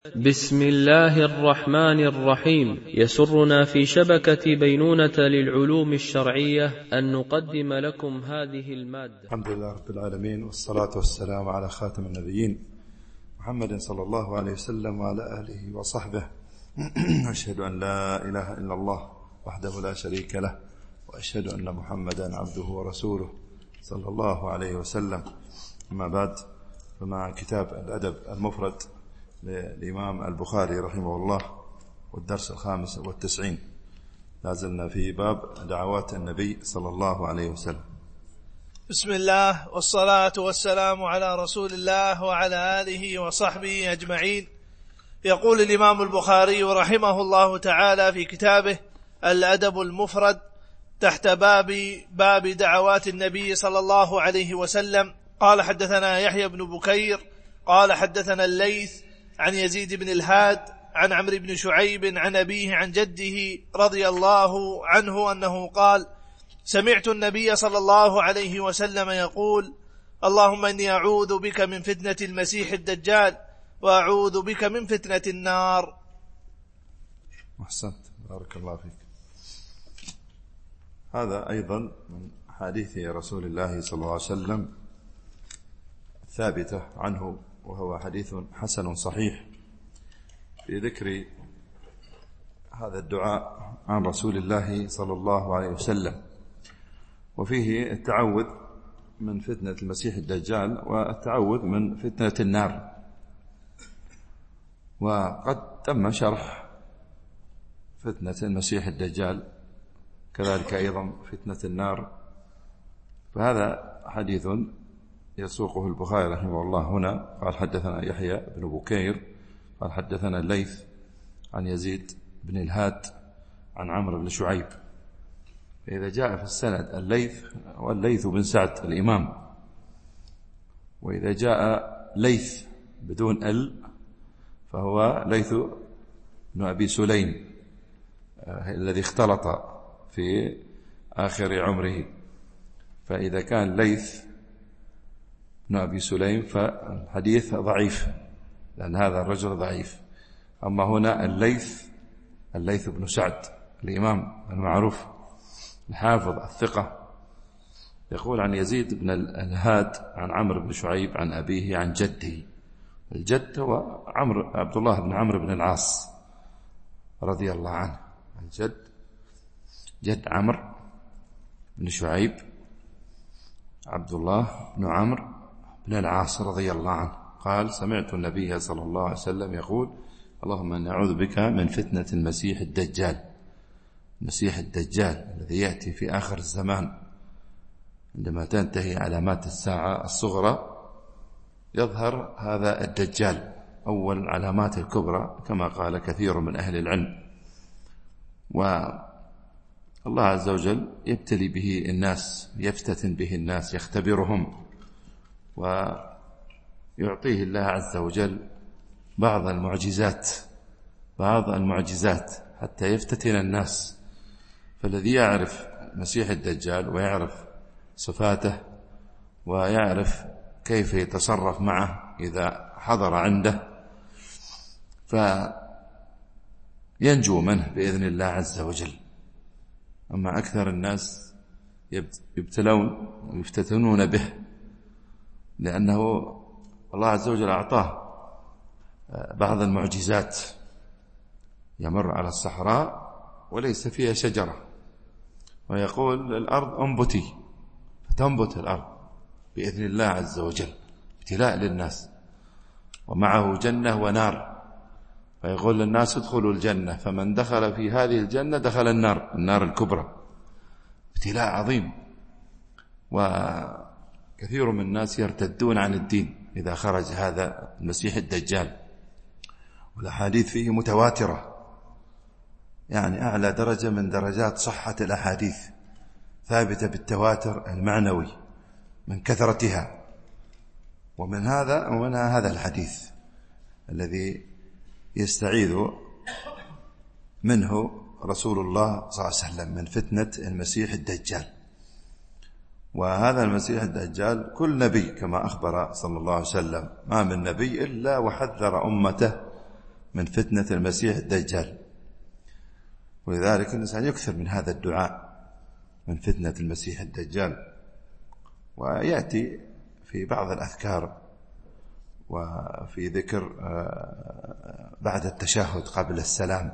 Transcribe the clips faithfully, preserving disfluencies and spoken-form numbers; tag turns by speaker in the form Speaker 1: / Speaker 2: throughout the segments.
Speaker 1: بسم الله الرحمن الرحيم. يسرنا في شبكة بينونة للعلوم الشرعية أن نقدم لكم هذه المادة.
Speaker 2: الحمد لله رب العالمين، والصلاة والسلام على خاتم النبيين محمد صلى الله عليه وسلم وعلى آله وصحبه. أشهد أن لا إله إلا الله وحده لا شريك له، وأشهد أن محمدا عبده ورسوله صلى الله عليه وسلم. أما بعد، فمع كتاب الأدب المفرد للإمام البخاري رحمه الله، والدرس الخامس والتسعين، لازلنا في باب دعوات النبي صلى الله عليه وسلم.
Speaker 3: بسم الله والصلاة والسلام على رسول الله وعلى آله وصحبه أجمعين. يقول الإمام البخاري رحمه الله تعالى في كتابه الأدب المفرد تحت باب باب دعوات النبي صلى الله عليه وسلم، قال: حدثنا يحيى بن بكير قال حدثنا الليث عن يزيد بن الهاد عن عمرو بن شعيب عن أبيه عن جده رضي الله عنه أنه قال: سمعت النبي صلى الله عليه وسلم يقول: اللهم إني أعوذ بك من فتنة المسيح الدجال، وأعوذ بك من فتنة النار.
Speaker 2: أحسنت، بارك الله فيك. هذا أيضا من حديث رسول الله صلى الله عليه وسلم ثابتة عنه، وهو حديث حسن صحيح في ذكر هذا الدعاء عن رسول الله صلى الله عليه وسلم، وفيه التعوذ من فتنة المسيح الدجال والتعوذ من فتنة النار. وقد تم شرح فتنة المسيح الدجال، كذلك أيضا فتنة النار. فهذا حديث يسوقه البخاري رحمه الله هنا. قال: حدثنا يحيى بن بكير قال حدثنا الليث عن يزيد بن الهاد عن عمرو بن شعيب. فإذا جاء في السند الليث والليث بن سعد الإمام، وإذا جاء ليث بدون ال فهو ليث بن أبي سليم الذي اختلط في آخر عمره. فإذا كان ليث بن أبي سليم فالحديث ضعيف، لأن هذا الرجل ضعيف. أما هنا الليث الليث بن سعد الإمام المعروف الحافظ الثقة، يقول عن يزيد بن الهاد عن عمرو بن شعيب عن أبيه عن جده. الجد هو عمرو عبد الله بن عمرو بن العاص رضي الله عنه. الجد جد عمرو بن شعيب عبد الله بن عمرو بن العاص رضي الله عنه قال: سمعت النبي صلى الله عليه وسلم يقول: اللهم إني أعوذ بك من فتنة المسيح الدجال. المسيح الدجال الذي يأتي في آخر الزمان، عندما تنتهي علامات الساعة الصغرى يظهر هذا الدجال، أول علامات الكبرى كما قال كثير من أهل العلم. والله عز وجل يبتلي به الناس، يفتتن به الناس، يختبرهم، ويعطيه الله عز وجل بعض المعجزات بعض المعجزات حتى يفتتن الناس. فالذي يعرف مسيح الدجال ويعرف صفاته ويعرف كيف يتصرف معه إذا حضر عنده فينجو منه بإذن الله عز وجل. أما أكثر الناس يبتلون ويفتتنون به، لأنه الله عز وجل أعطاه بعض المعجزات. يمر على الصحراء وليس فيها شجرة، ويقول الأرض أنبتي، فتنبت الأرض بإذن الله عز وجل، ابتلاء للناس. ومعه جنة ونار، فيقول للناس ادخلوا الجنة، فمن دخل في هذه الجنة دخل النار النار الكبرى. ابتلاء عظيم، وكثير من الناس يرتدون عن الدين إذا خرج هذا المسيح الدجال. والأحاديث فيه متواترة، يعني أعلى درجة من درجات صحة الأحاديث، ثابتة بالتواتر المعنوي من كثرتها. ومن هذا ومنها هذا الحديث الذي يستعيذ منه رسول الله صلى الله عليه وسلم من فتنة المسيح الدجال. وهذا المسيح الدجال كل نبي كما أخبر صلى الله عليه وسلم، ما من نبي إلا وحذر أمته من فتنة المسيح الدجال. ولذلك الإنسان يكثر من هذا الدعاء من فتنة المسيح الدجال. ويأتي في بعض الأذكار وفي ذكر بعد التشهد قبل السلام،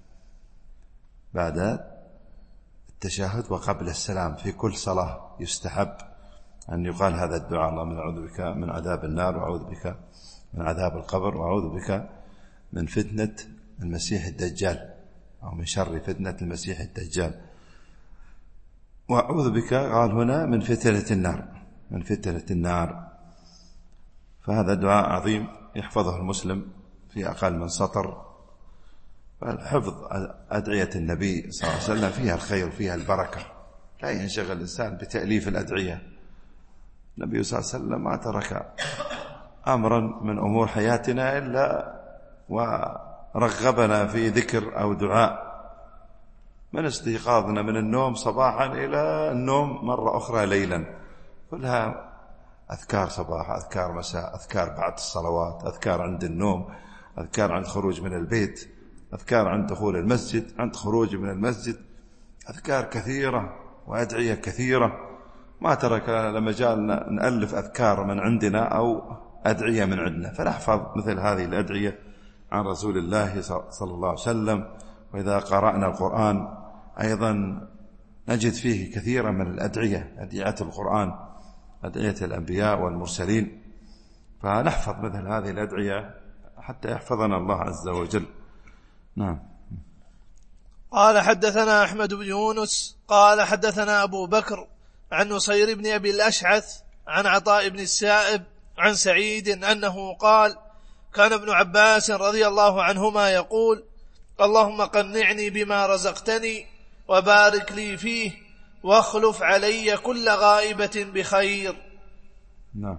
Speaker 2: بعد التشهد وقبل السلام في كل صلاة يستحب أن يقال هذا الدعاء: اللهم أعوذ بك من عذاب النار، وأعوذ بك من عذاب القبر، وأعوذ بك من فتنة المسيح الدجال، أو من شر فتنة المسيح الدجال. وأعوذ بك قال هنا من فتنة النار، من فتنة النار. فهذا دعاء عظيم يحفظه المسلم في أقل من سطر. فالحفظ أدعية النبي صلى الله عليه وسلم فيها الخير وفيها البركة، لا ينشغل الإنسان بتأليف الأدعية. النبي صلى الله عليه وسلم ما ترك أمرا من أمور حياتنا إلا ورغبنا في ذكر أو دعاء، من استيقاظنا من النوم صباحا إلى النوم مرة أخرى ليلا، كلها أذكار صباح، أذكار مساء، أذكار بعد الصلوات، أذكار عند النوم، أذكار عند خروج من البيت، أذكار عند دخول المسجد، عند خروج من المسجد، أذكار كثيرة وأدعية كثيرة. ما ترك لمجال نألف أذكار من عندنا أو أدعية من عندنا، فنحفظ مثل هذه الأدعية عن رسول الله صلى الله عليه وسلم. وإذا قرأنا القرآن أيضا نجد فيه كثيرا من الأدعية، أدعية القرآن، أدعية الأنبياء والمرسلين، فنحفظ مثل هذه الأدعية حتى يحفظنا الله عز وجل. نعم.
Speaker 3: قال حدثنا أحمد بن يونس قال حدثنا أبو بكر عن نصير بن أبي الأشعث عن عطاء بن السائب عن سعيد أنه قال: كان ابن عباس رضي الله عنهما يقول: اللهم قنعني بما رزقتني وبارك لي فيه واخلف علي كل غائبة بخير.
Speaker 2: نعم.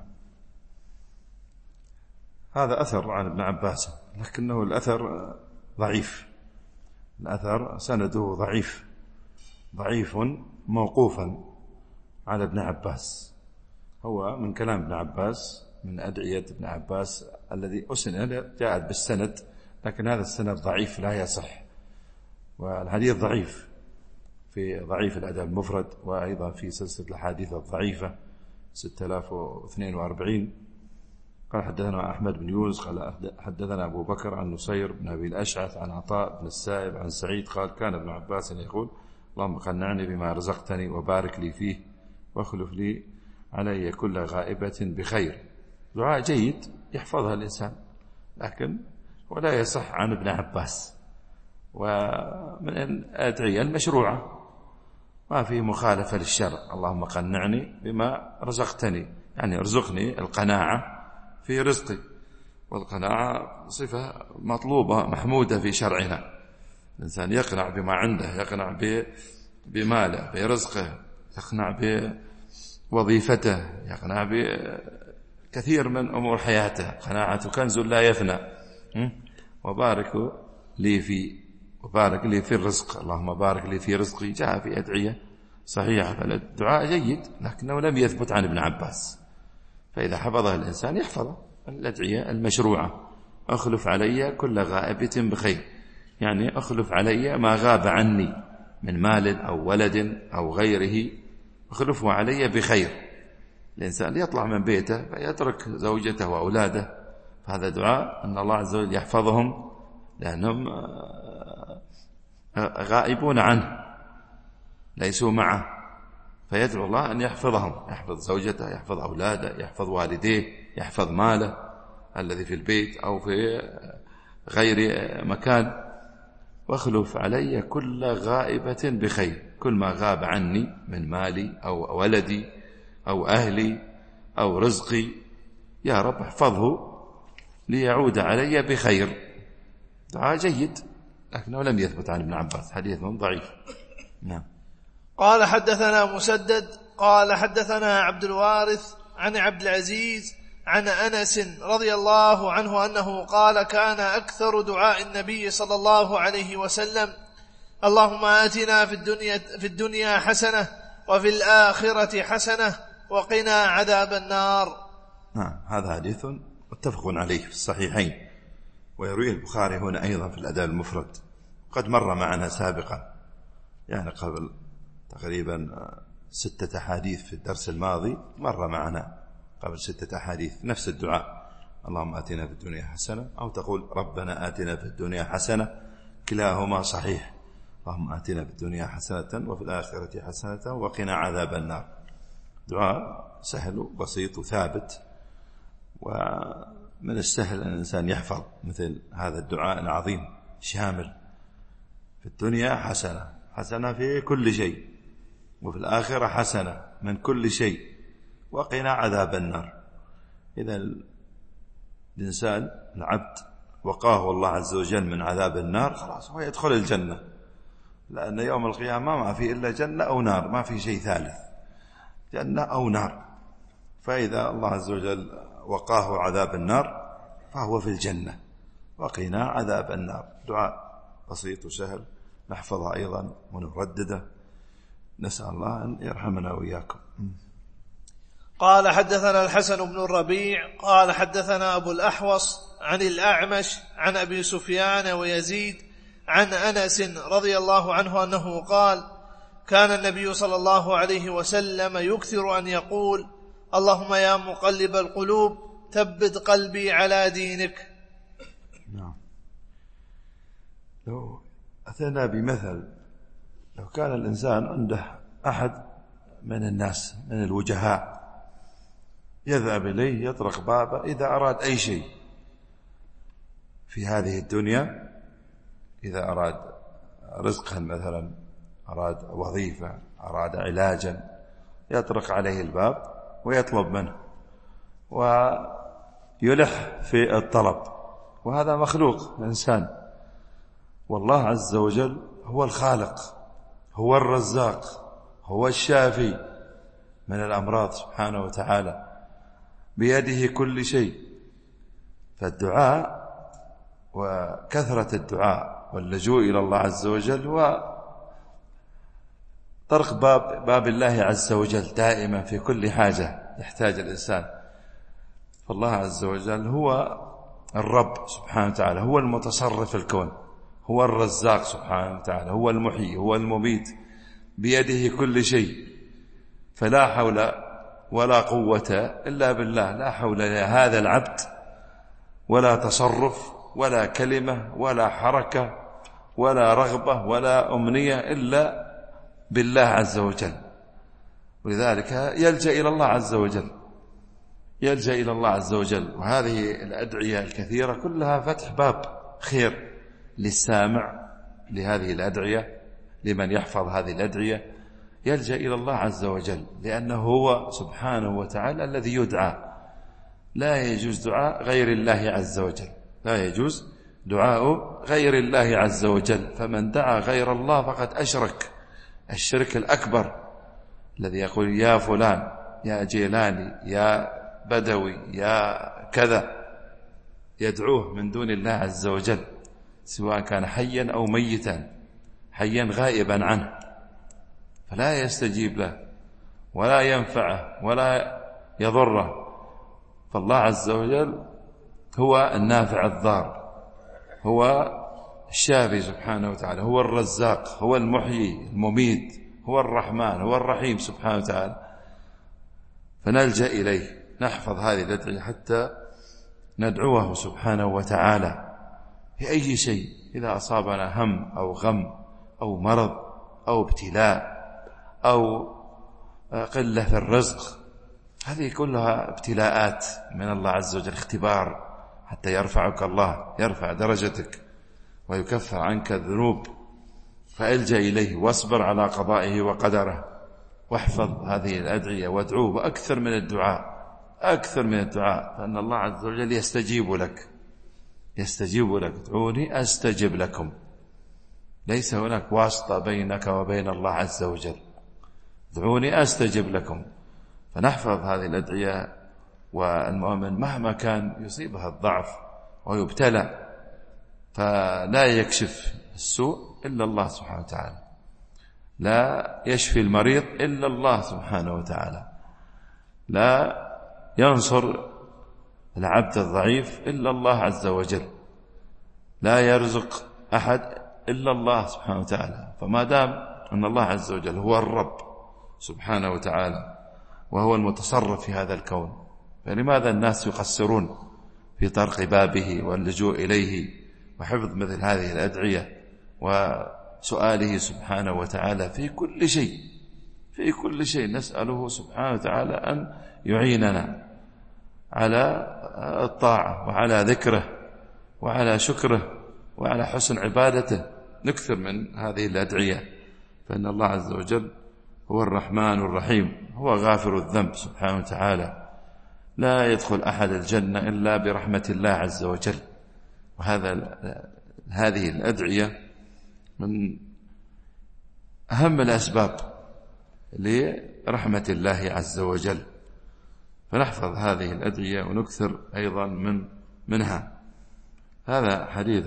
Speaker 2: هذا أثر عن ابن عباس، لكنه الأثر ضعيف، الأثر سنده ضعيف، ضعيف موقوفا على ابن عباس. هو من كلام ابن عباس، من أدعية ابن عباس الذي أسند جاءت بالسند، لكن هذا السند ضعيف لا يصح، والحديث ضعيف في ضعيف الأدب المفرد، وأيضا في سلسلة الحديث الضعيفة ستة آلاف واثنين وأربعين. قال حدثنا أحمد بن يونس قال حدثنا أبو بكر عن نصير بن أبي الأشعث عن عطاء بن السائب عن سعيد قال: كان ابن عباس يقول: اللهم قنعني بما رزقتني وبارك لي فيه واخلف لي علي كل غائبة بخير. دعاء جيد يحفظها الإنسان، لكن ولا يصح عن ابن عباس، ومن الأدعية المشروعة، ما في مخالفة للشرع. اللهم قنعني بما رزقتني، يعني ارزقني القناعة في رزقي، والقناعة صفة مطلوبة محمودة في شرعنا. الإنسان يقنع بما عنده، يقنع بماله، برزقه، يقنع بوظيفته، يقنع بكثير من أمور حياته. قناعة كنز لا يفنى. وبارك لي في وبارك لي في الرزق، اللهم بارك لي في رزقي، جاء في أدعية صحيحة. فالدعاء جيد لكنه لم يثبت عن ابن عباس، فإذا حفظه الإنسان يحفظه. الأدعية المشروعة: أخلف علي كل غائبة بخير، يعني أخلف علي ما غاب عني من مال أو ولد أو غيره، أخلفه علي بخير. الإنسان يطلع من بيته فيترك زوجته وأولاده، فهذا دعاء أن الله عز وجل يحفظهم، لأنهم غائبون عنه، ليسوا معه، فيدعو الله أن يحفظهم، يحفظ زوجته، يحفظ أولاده، يحفظ والديه، يحفظ ماله الذي في البيت أو في غير مكان. واخلف علي كل غائبة بخير، كل ما غاب عني من مالي أو ولدي أو أهلي أو رزقي، يا رب احفظه ليعود علي بخير. دعاء جيد لكنه لم يثبت عن ابن عباس، حديث ضعيف. نعم.
Speaker 3: قال حدثنا مسدد قال حدثنا عبد الوارث عن عبد العزيز عن أنس رضي الله عنه أنه قال: كان أكثر دعاء النبي صلى الله عليه وسلم: اللهم آتنا في الدنيا, في الدنيا حسنة وفي الآخرة حسنة وقنا عذاب النار.
Speaker 2: نعم. هذا حديث متفق عليه في الصحيحين، ويروي البخاري هنا أيضا في الأدب المفرد، قد مر معنا سابقا يعني قبل تقريبا ستة أحاديث في الدرس الماضي، مر معنا قبل ستة أحاديث نفس الدعاء، اللهم آتنا في الدنيا حسنة، أو تقول ربنا آتنا في الدنيا حسنة، كلاهما صحيح. اللهم آتنا في الدنيا حسنة وفي الآخرة حسنة وقنا عذاب النار. دعاء سهل وبسيط وثابت، ومن السهل أن الإنسان يحفظ مثل هذا الدعاء العظيم شامل. في الدنيا حسنة، حسنة في كل شيء، وفي الآخرة حسنة من كل شيء، وقنا عذاب النار. إذا الإنسان العبد وقاه الله عز وجل من عذاب النار، خلاص هو يدخل الجنة، لأن يوم القيامة ما في إلا جنة أو نار، ما في شيء ثالث، جنة أو نار. فإذا الله عز وجل وقاه عذاب النار فهو في الجنة، وقنا عذاب النار. دعاء بسيط وسهل، نحفظها أيضا ونردده، نسأل الله أن يرحمنا وإياكم.
Speaker 3: قال حدثنا الحسن بن الربيع قال حدثنا أبو الأحوص عن الأعمش عن أبي سفيان ويزيد عن أنس رضي الله عنه أنه قال: كان النبي صلى الله عليه وسلم يكثر أن يقول: اللهم يا مقلب القلوب ثبت قلبي على دينك.
Speaker 2: نعم. لو أتينا بمثل، لو كان الإنسان عنده أحد من الناس من الوجهاء يذهب إليه يطرق بابه إذا أراد أي شيء في هذه الدنيا، إذا أراد رزقا مثلا، أراد وظيفة، أراد علاجا، يطرق عليه الباب ويطلب منه ويلح في الطلب، وهذا مخلوق الإنسان. والله عز وجل هو الخالق، هو الرزاق، هو الشافي من الأمراض سبحانه وتعالى، بيده كل شيء. فالدعاء وكثرة الدعاء واللجوء إلى الله عز وجل هو طرق باب, باب الله عز وجل دائما في كل حاجة يحتاج الإنسان. فالله عز وجل هو الرب سبحانه وتعالى، هو المتصرف في الكون، هو الرزاق سبحانه وتعالى، هو المحيي، هو المميت، بيده كل شيء. فلا حول ولا قوة إلا بالله، لا حول لهذا العبد ولا تصرف ولا كلمة ولا حركة ولا رغبة ولا أمنية إلا بالله عز وجل. ولذلك يلجأ إلى الله عز وجل، يلجأ إلى الله عز وجل. وهذه الأدعية الكثيرة كلها فتح باب خير للسامع لهذه الأدعية، لمن يحفظ هذه الأدعية يلجأ إلى الله عز وجل، لأنه هو سبحانه وتعالى الذي يدعى. لا يجوز دعاء غير الله عز وجل، لا يجوز دعاء غير الله عز وجل. فمن دعا غير الله فقد أشرك الشرك الأكبر، الذي يقول يا فلان، يا جيلاني، يا بدوي، يا كذا، يدعوه من دون الله عز وجل، سواء كان حيا أو ميتا، حيا غائبا عنه، فلا يستجيب له ولا ينفعه ولا يضره. فالله عز وجل هو النافع الضار، هو الشافي سبحانه وتعالى، هو الرزاق، هو المحيي المميت، هو الرحمن، هو الرحيم سبحانه وتعالى. فنلجأ إليه، نحفظ هذه الأدعية حتى ندعوه سبحانه وتعالى في أي شيء. إذا أصابنا هم أو غم أو مرض أو ابتلاء أو قلة في الرزق، هذه كلها ابتلاءات من الله عز وجل، اختبار حتى يرفعك الله، يرفع درجتك ويكفر عنك الذنوب. فألجأ إليه واصبر على قضائه وقدره، واحفظ هذه الأدعية وادعوه، وأكثر من الدعاء، أكثر من الدعاء، فإن الله عز وجل يستجيب لك، يستجيب لك. ادعوني أستجب لكم، ليس هناك واسطة بينك وبين الله عز وجل. ادعوني أستجب لكم. فنحفظ هذه الأدعية. والمؤمن مهما كان يصيبها الضعف ويبتلى، فلا يكشف السوء إلا الله سبحانه وتعالى، لا يشفي المريض إلا الله سبحانه وتعالى، لا ينصر العبد الضعيف إلا الله عز وجل. لا يرزق أحد إلا الله سبحانه وتعالى. فما دام أن الله عز وجل هو الرب سبحانه وتعالى وهو المتصرف في هذا الكون، فلماذا الناس يقصرون في طرق بابه واللجوء إليه وحفظ مثل هذه الأدعية وسؤاله سبحانه وتعالى في كل شيء؟ في كل شيء نسأله سبحانه وتعالى أن يعيننا على الطاعة وعلى ذكره وعلى شكره وعلى حسن عبادته. نكثر من هذه الأدعية، فإن الله عز وجل هو الرحمن الرحيم، هو غافر الذنب سبحانه وتعالى. لا يدخل أحد الجنة إلا برحمة الله عز وجل. وهذا هذه الأدعية من أهم الأسباب لرحمة الله عز وجل، فنحفظ هذه الأدعية ونكثر أيضا من منها. هذا حديث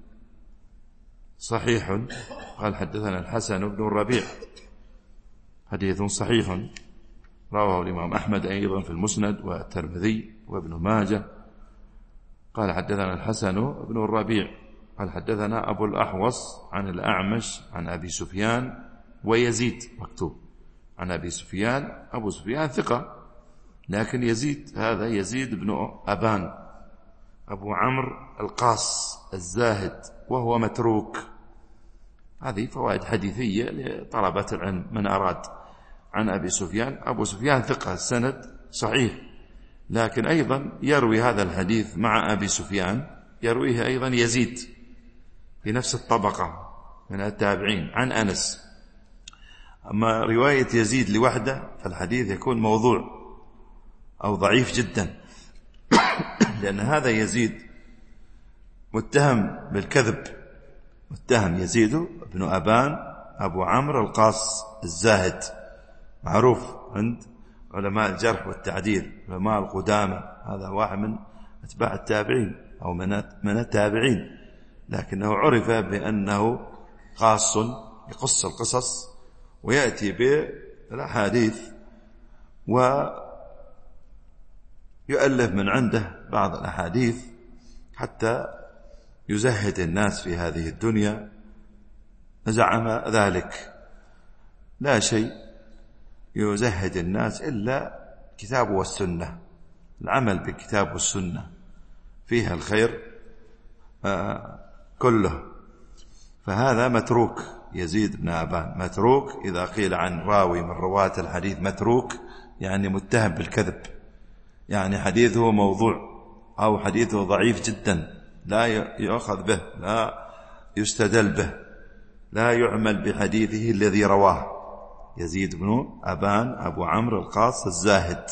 Speaker 2: صحيح. قال حدثنا الحسن بن الربيع، حديث صحيح رواه الإمام أحمد أيضا في المسند والترمذي وابن ماجه. قال حدثنا الحسن بن الربيع قال حدثنا أبو الأحوص عن الأعمش عن أبي سفيان ويزيد، مكتوب عن أبي سفيان. أبو سفيان ثقة، لكن يزيد هذا يزيد بن أبان أبو عمرو القاص الزاهد، وهو متروك. هذه فوائد حديثية لطلبة العلم من أراد. عن أبي سفيان، أبو سفيان ثقة، السند صحيح، لكن أيضا يروي هذا الحديث مع أبي سفيان يرويه أيضا يزيد في نفس الطبقة من التابعين عن أنس. أما رواية يزيد لوحده فالحديث يكون موضوع أو ضعيف جدا، لأن هذا يزيد متهم بالكذب، متهم يزيد بن أبان أبو عمرو القاص الزاهد، معروف عند علماء الجرح والتعديل، علماء القدامى. هذا واحد من أتباع التابعين أو من التابعين، لكنه عرف بأنه قاص يقص القصص ويأتي بالأحاديث ويؤلف من عنده بعض الأحاديث حتى يزهد الناس في هذه الدنيا. زعم ذلك. لا شيء يزهد الناس إلا كتاب والسنة، العمل بالكتاب والسنة فيها الخير كله. فهذا متروك، يزيد بن أبان متروك. إذا قيل عن راوي من رواة الحديث متروك يعني متهم بالكذب، يعني حديثه موضوع أو حديثه ضعيف جدا، لا يؤخذ به، لا يستدل به، لا يعمل بحديثه الذي رواه. يزيد بن أبان أبو عمرو القاص الزاهد.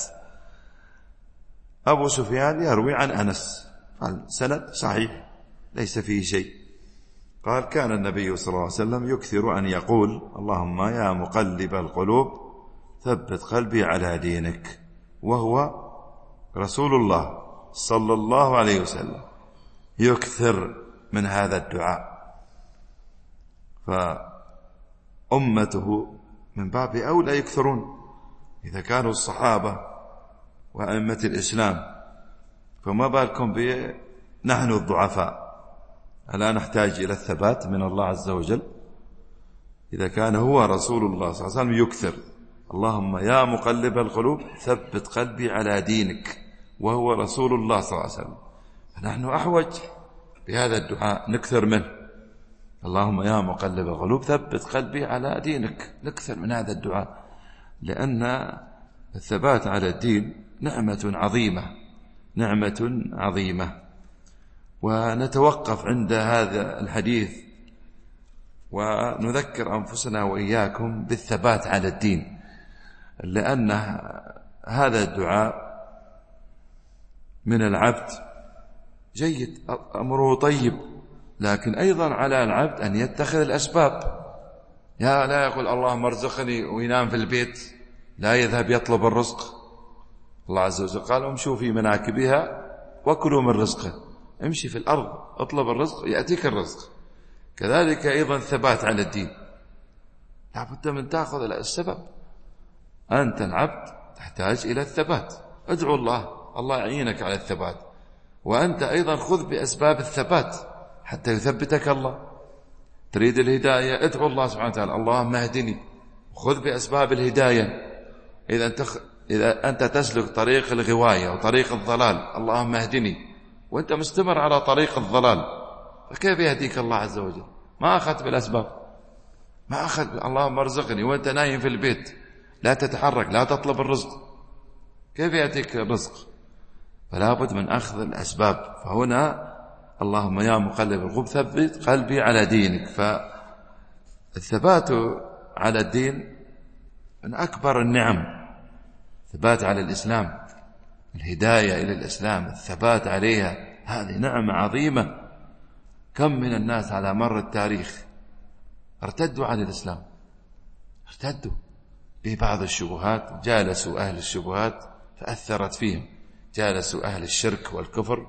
Speaker 2: أبو سفيان يروي عن أنس، فالسند صحيح ليس فيه شيء. قال كان النبي صلى الله عليه وسلم يكثر أن يقول اللهم يا مقلب القلوب ثبت قلبي على دينك، وهو رسول الله صلى الله عليه وسلم يكثر من هذا الدعاء. فأمته من باب أولى يكثرون، إذا كانوا الصحابة وأئمة الإسلام، فما بالكم بنحن الضعفاء؟ ألا نحتاج إلى الثبات من الله عز وجل؟ إذا كان هو رسول الله صلى الله عليه وسلم يكثر اللهم يا مقلب القلوب ثبت قلبي على دينك، وهو رسول الله صلى الله عليه وسلم، فنحن أحوج بهذا الدعاء نكثر منه. اللهم يا مقلب القلوب ثبت قلبي على دينك، نكثر من هذا الدعاء، لأن الثبات على الدين نعمة عظيمة، نعمة عظيمة. ونتوقف عند هذا الحديث ونذكر أنفسنا وإياكم بالثبات على الدين، لأن هذا الدعاء من العبد جيد، أمره طيب، لكن أيضا على العبد أن يتخذ الأسباب. يا لا يقول اللهم ارزقني وينام في البيت، لا يذهب يطلب الرزق. الله عز وجل قال امشوا في مناكبها وكلوا من رزقه، امشي في الأرض اطلب الرزق يأتيك الرزق. كذلك أيضا ثبات على الدين، لابد من تأخذ السبب. أنت العبد تحتاج إلى الثبات، ادعو الله الله يعينك على الثبات، وأنت أيضا خذ بأسباب الثبات حتى يثبتك الله. تريد الهداية ادعو الله سبحانه وتعالى اللهم اهدني، خذ بأسباب الهداية. إذا أنت, إذا أنت تسلك طريق الغواية وطريق الضلال اللهم اهدني وأنت مستمر على طريق الضلال، فكيف يهديك الله عز وجل؟ ما أخذت بالأسباب، ما أخذ اللهم ارزقني وأنت نايم في البيت لا تتحرك لا تطلب الرزق، كيف يأتيك الرزق؟ فلا بد من أخذ الأسباب. فهنا اللهم يا مقلب القلوب ثبت قلبي على دينك. فالثبات على الدين من أكبر النعم، ثبات على الإسلام، الهداية إلى الإسلام، الثبات عليها، هذه نعمة عظيمة. كم من الناس على مر التاريخ ارتدوا عن الإسلام، ارتدوا ببعض الشبهات، جالسوا أهل الشبهات فأثرت فيهم، جالسوا أهل الشرك والكفر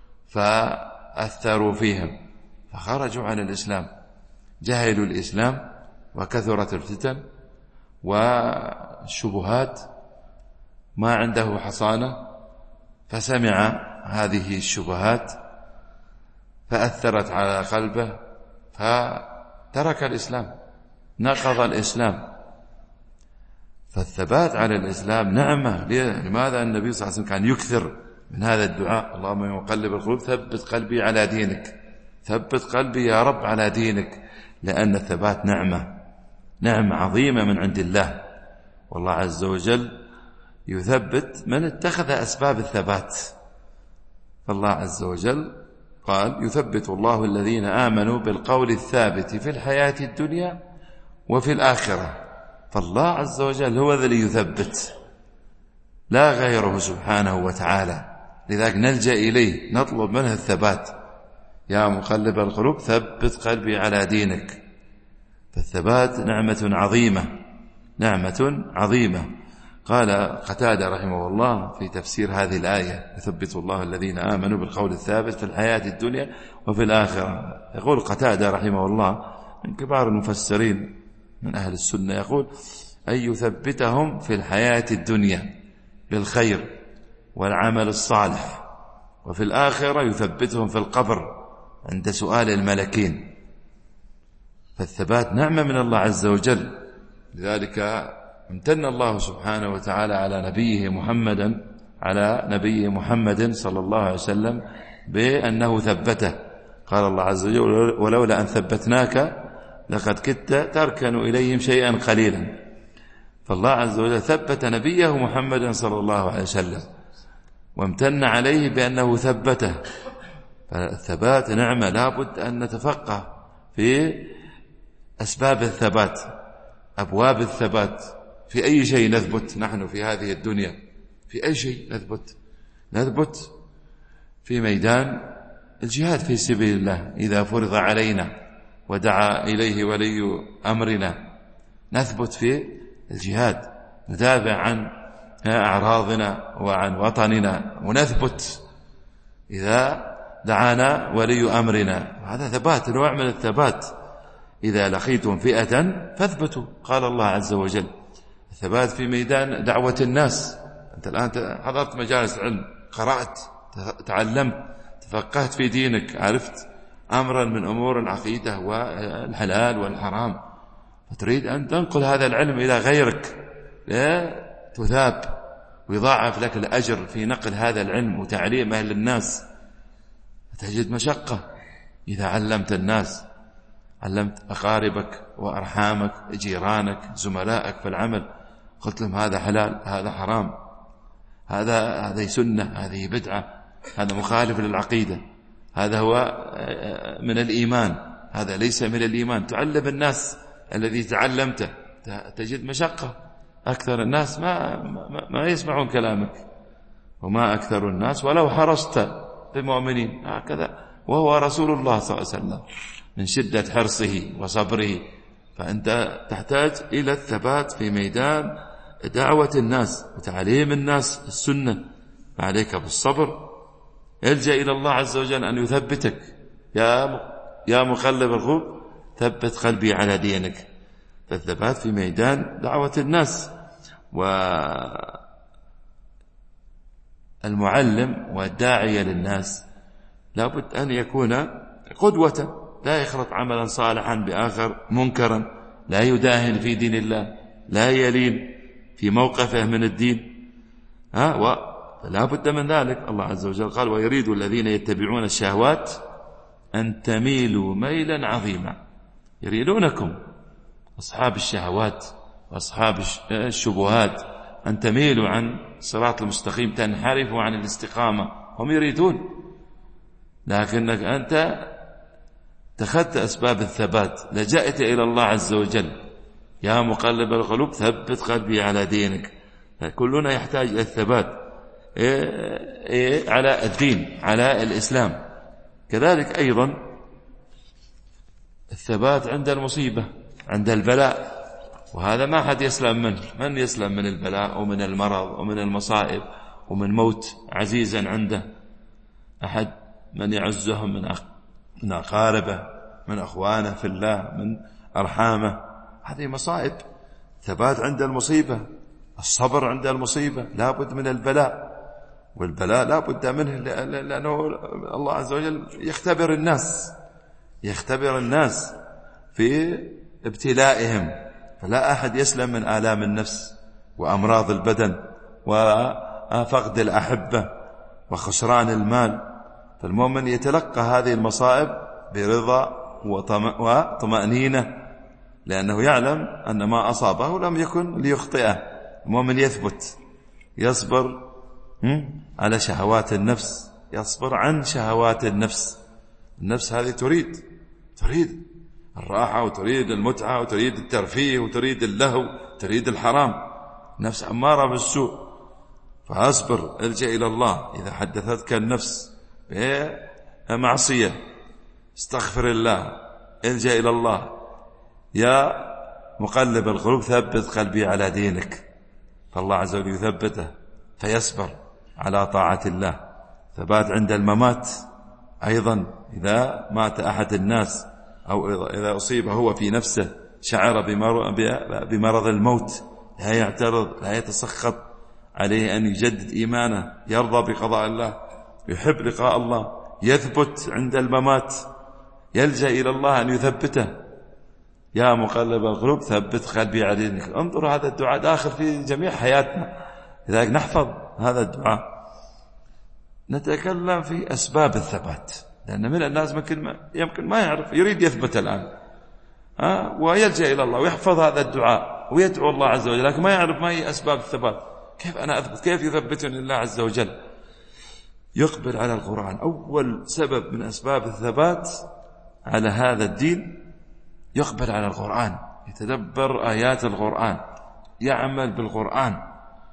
Speaker 2: فأثروا فيهم فخرجوا عن الإسلام، جهلوا الإسلام وكثرت الفتن والشبهات، ما عنده حصانة فسمع هذه الشبهات فأثرت على قلبه فترك الإسلام، نقض الإسلام. فالثبات على الإسلام نعمة. لماذا النبي صلى الله عليه وسلم كان يكثر من هذا الدعاء اللهم يا مقلب القلوب ثبت قلبي على دينك، ثبت قلبي يا رب على دينك، لأن الثبات نعمة، نعمة عظيمة من عند الله. والله عز وجل يثبت من اتخذ أسباب الثبات. فالله عز وجل قال يثبت الله الذين آمنوا بالقول الثابت في الحياة الدنيا وفي الآخرة. فالله عز وجل هو الذي يثبت لا غيره سبحانه وتعالى، لذلك نلجأ إليه نطلب منه الثبات. يا مقلب القلوب ثبت قلبي على دينك. فالثبات نعمة عظيمة، نعمة عظيمة. قال قتادة رحمه الله في تفسير هذه الآية يثبت الله الذين آمنوا بالقول الثابت في الحياة الدنيا وفي الآخرة. يقول قتادة رحمه الله من كبار المفسرين من أهل السنة، يقول أن يثبتهم في الحياة الدنيا بالخير والعمل الصالح، وفي الآخرة يثبتهم في القبر عند سؤال الملكين. فالثبات نعمة من الله عز وجل. لذلك امتن الله سبحانه وتعالى على نبيه محمدا على نبيه محمد صلى الله عليه وسلم بأنه ثبته. قال الله عز وجل ولولا أن ثبتناك لقد كدت تركن إليهم شيئا قليلا. فالله عز وجل ثبت نبيه محمد صلى الله عليه وسلم وامتن عليه بأنه ثبته. فالثبات نعمة، لا بد أن نتفقه في أسباب الثبات، أبواب الثبات. في أي شيء نثبت نحن في هذه الدنيا؟ في أي شيء نثبت؟ نثبت في ميدان الجهاد في سبيل الله إذا فرض علينا ودعا إليه ولي أمرنا، نثبت في الجهاد، ندافع عن أعراضنا وعن وطننا، ونثبت إذا دعانا ولي أمرنا. هذا ثبات، نوع من الثبات. إذا لقيتم فئة فاثبتوا، قال الله عز وجل. الثبات في ميدان دعوة الناس. أنت الآن حضرت مجالس علم، قرأت، تعلمت، تفقهت في دينك، عرفت أمرا من أمور العقيدة والحلال والحرام، فتريد أن تنقل هذا العلم إلى غيرك لا تثاب ويضاعف لك الأجر في نقل هذا العلم وتعليمه للناس. تجد مشقة إذا علمت الناس، علمت أقاربك وأرحامك جيرانك زملائك في العمل، قلت لهم هذا حلال هذا حرام، هذا هذه سنة هذه بدعة، هذا مخالف للعقيدة، هذا هو من الإيمان، هذا ليس من الإيمان. تعلم الناس الذي تعلمته، تجد مشقة. أكثر الناس ما, ما, ما يسمعون كلامك، وما أكثر الناس ولو حرصت بالمؤمنين هكذا، وهو رسول الله صلى الله عليه وسلم من شدة حرصه وصبره. فأنت تحتاج إلى الثبات في ميدان دعوة الناس وتعليم الناس السنة، عليك بالصبر. الجأ إلى الله عز وجل أن يثبتك. يا يا مقلب القلوب ثبت قلبي على دينك. فالثبات في ميدان دعوة الناس. والمعلم والداعية للناس لابد أن يكون قدوة، لا يخلط عملا صالحا بآخر منكرا، لا يداهن في دين الله، لا يلين في موقفه من الدين. ها ولا بد من ذلك. الله عز وجل قال: ويريد الذين يتبعون الشهوات أن تميلوا ميلا عظيما. يريدونكم أصحاب الشهوات وأصحاب الشبهات أن تميلوا عن صراط المستقيم، تنحرفوا عن الاستقامة. هم يريدون، لكنك أنت اتخذت أسباب الثبات، لجأت إلى الله عز وجل. يا مقلب القلوب ثبت قلبي على دينك. كلنا يحتاج إلى الثبات إيه إيه على الدين، على الإسلام. كذلك أيضا الثبات عند المصيبة، عند البلاء، وهذا ما حد يسلم منه. من يسلم من البلاء ومن المرض ومن المصائب ومن موت عزيزا عنده؟ أحد من يعزهم من من أقاربه، من أخوانه في الله، من أرحامه. هذه مصائب. ثبات عند المصيبة، الصبر عند المصيبة. لا بد من البلاء، والبلاء لا بد منه، لأنه الله عز وجل يختبر الناس يختبر الناس في ابتلائهم. فلا أحد يسلم من آلام النفس وأمراض البدن وفقد الأحبة وخسران المال. فالمؤمن يتلقى هذه المصائب برضا وطمأنينة، لأنه يعلم أن ما أصابه لم يكن ليخطئه. المؤمن يثبت، يصبر على شهوات النفس، يصبر عن شهوات النفس. النفس هذه تريد تريد الراحة، وتريد المتعة، وتريد الترفيه، وتريد اللهو، تريد الحرام. نفس أمارة بالسوء. فأصبر، الجأ إلى الله. إذا حدثتك النفس بمعصية استغفر الله، الجأ إلى الله. يا مقلب القلوب ثبت قلبي على دينك. فالله عز وجل يثبته فيصبر على طاعة الله. ثبات عند الممات أيضا. إذا مات أحد الناس أو إذا أصيب هو في نفسه، شعر بمرض الموت، لا يعترض، لا يتسخط، عليه أن يجدد إيمانه، يرضى بقضاء الله، يحب لقاء الله، يثبت عند الممات، يلجأ إلى الله أن يثبته. يا مقلب القلوب ثبت قلبي على دينك. انظر، هذا الدعاء داخل في جميع حياتنا، لذلك نحفظ هذا الدعاء. نتكلم في أسباب الثبات، لأن من الناس ممكن ما يمكن ما يعرف، يريد يثبت الآن ها ويلجأ إلى الله ويحفظ هذا الدعاء ويدعو الله عز وجل، لكن ما يعرف ما هي أسباب الثبات. كيف أنا أثبت؟ كيف يثبتني الله عز وجل؟ يقبل على القرآن. أول سبب من أسباب الثبات على هذا الدين يقبل على القرآن، يتدبر آيات القرآن، يعمل بالقرآن،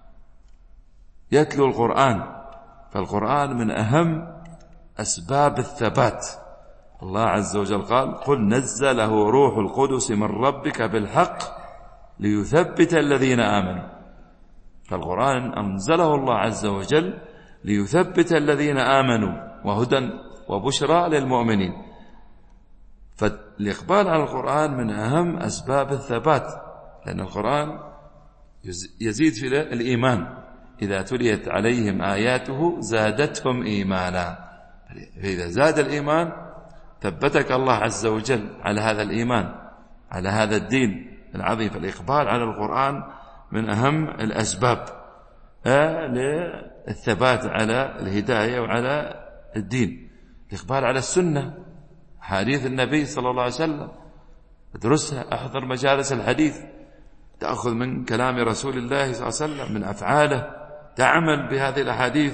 Speaker 2: يتلو القرآن. فالقرآن من أهم أسباب الثبات. الله عز وجل قال: قل نزله روح القدس من ربك بالحق ليثبت الذين آمنوا. فالقرآن أنزله الله عز وجل ليثبت الذين آمنوا، وهدى وبشرى للمؤمنين. فالإقبال على القرآن من أهم أسباب الثبات، لأن القرآن يزيد في الإيمان. إذا تليت عليهم آياته زادتهم إيمانا. فإذا زاد الإيمان ثبتك الله عز وجل على هذا الإيمان، على هذا الدين العظيم. فالإقبال على القرآن من أهم الأسباب للثبات على الهداية وعلى الدين. الإقبال على السنة، حديث النبي صلى الله عليه وسلم، ادرسها، احضر مجالس الحديث، تأخذ من كلام رسول الله صلى الله عليه وسلم، من أفعاله، تعمل بهذه الأحاديث.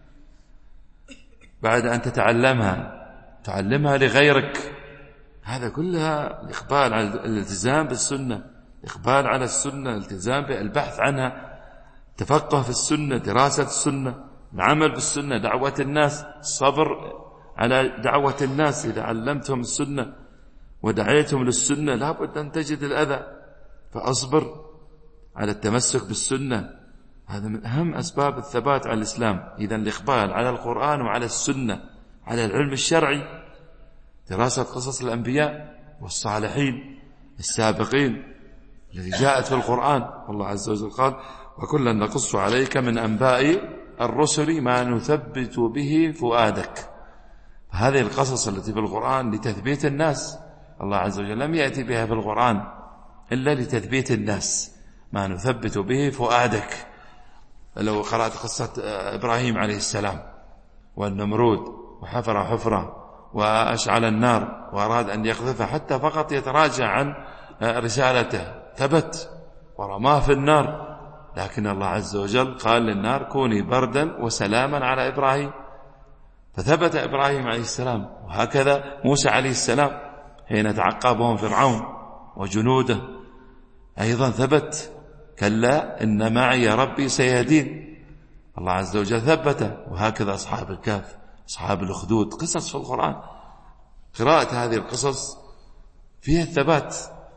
Speaker 2: بعد أن تتعلمها تعلمها لغيرك. هذا كلها الإقبال على الالتزام بالسنة، إقبال على السنة، الالتزام بالبحث عنها، تفقه في السنة، دراسة السنة، العمل بالسنة، دعوة الناس، الصبر على دعوة الناس. إذا علمتهم السنة ودعيتهم للسنة لابد أن تجد الأذى، فأصبر على التمسك بالسنة. هذا من أهم أسباب الثبات على الإسلام. إذا الإقبال على القرآن وعلى السنة، على العلم الشرعي، دراسة قصص الأنبياء والصالحين السابقين الذي جاءت في القرآن. والله عز وجل قال: وكلا نقص عليك من أنباء الرسل ما نثبت به فؤادك. هذه القصص التي في القرآن لتثبيت الناس. الله عز وجل لم يأتي بها في القرآن إلا لتثبيت الناس، ما نثبت به فؤادك. لو قرأت قصة إبراهيم عليه السلام والنمرود وحفر حفرة وأشعل النار وأراد أن يقذفها حتى فقط يتراجع عن رسالته، ثبت ورماه في النار، لكن الله عز وجل قال للنار كوني بردا وسلاما على إبراهيم، فثبت إبراهيم عليه السلام. وهكذا موسى عليه السلام حين تعقبهم فرعون وجنوده أيضا ثبت، كلا إن معي ربي سيهدين، الله عز وجل ثبته. وهكذا أصحاب الكهف، أصحاب الأخدود، قصص في القرآن. قراءة هذه القصص فيها الثبات.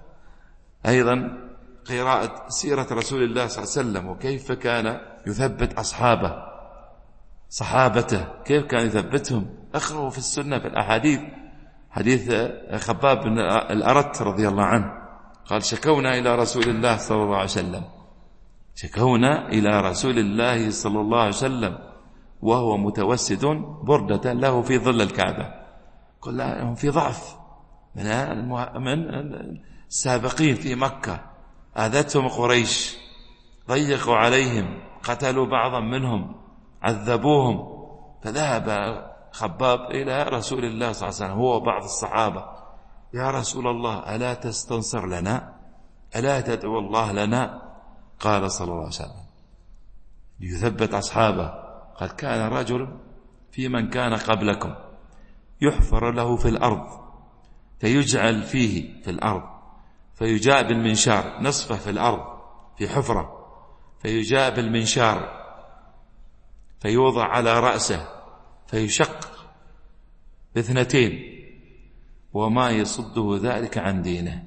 Speaker 2: أيضا قراءة سيرة رسول الله صلى الله عليه وسلم وكيف كان يثبت أصحابه صحابته، كيف كان يثبتهم. أقرأوا في السنة في الأحاديث حديث خباب بن الأرت رضي الله عنه قال شكونا إلى رسول الله صلى الله عليه وسلم شكونا إلى رسول الله صلى الله عليه وسلم وهو متوسد بردة له في ظل الكعبة. قلنا هم في ضعف من السابقين في مكة، آذتهم قريش، ضيقوا عليهم، قتلوا بعضا منهم، عذبوهم. فذهب خباب إلى رسول الله صلى الله عليه وسلم هو وبعض الصحابة، يا رسول الله ألا تستنصر لنا، ألا تدعو الله لنا؟ قال صلى الله عليه وسلم ليثبت أصحابه، قد كان رجل في من كان قبلكم يحفر له في الأرض فيجعل فيه في الأرض، فيجاء بالمنشار نصفه في الأرض في حفرة، فيجاء بالمنشار فيوضع على رأسه فيشق باثنتين، وما يصده ذلك عن دينه،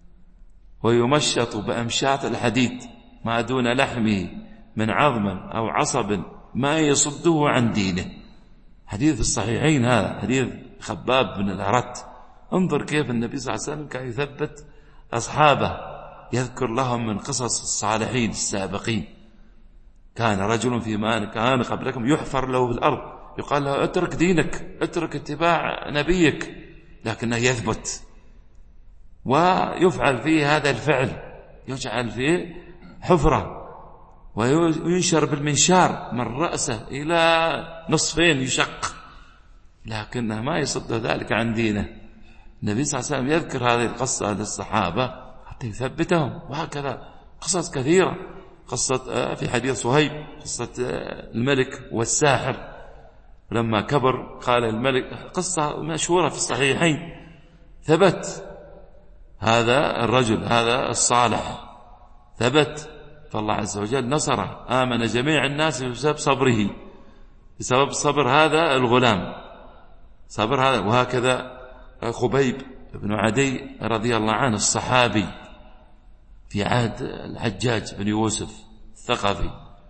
Speaker 2: ويمشط بأمشاط الحديد ما دون لحمه من عظم أو عصب ما يصده عن دينه. حديث الصحيحين، هذا حديث خباب بن الأرت. انظر كيف النبي صلى الله عليه وسلم كان يثبت أصحابه، يذكر لهم من قصص الصالحين السابقين. كان رجل في ما كان قبلكم يحفر له في الأرض، يقال له اترك دينك، اترك اتباع نبيك، لكنه يثبت ويفعل فيه هذا الفعل، يجعل فيه حفرة وينشر بالمنشار من رأسه إلى نصفين يشق، لكنه ما يصد ذلك عن دينه. النبي صلى الله عليه وسلم يذكر هذه القصة للصحابة حتى يثبتهم. وهكذا قصص كثيرة، قصة في حديث صهيب قصة الملك والساحر لما كبر قال الملك، قصة مشهورة في الصحيحين، ثبت هذا الرجل هذا الصالح ثبت، فالله عز وجل نصره، آمن جميع الناس بسبب صبره، بسبب صبر هذا الغلام، صبر هذا. وهكذا خبيب بن عدي رضي الله عنه الصحابي في عهد الحجاج بن يوسف الثقفي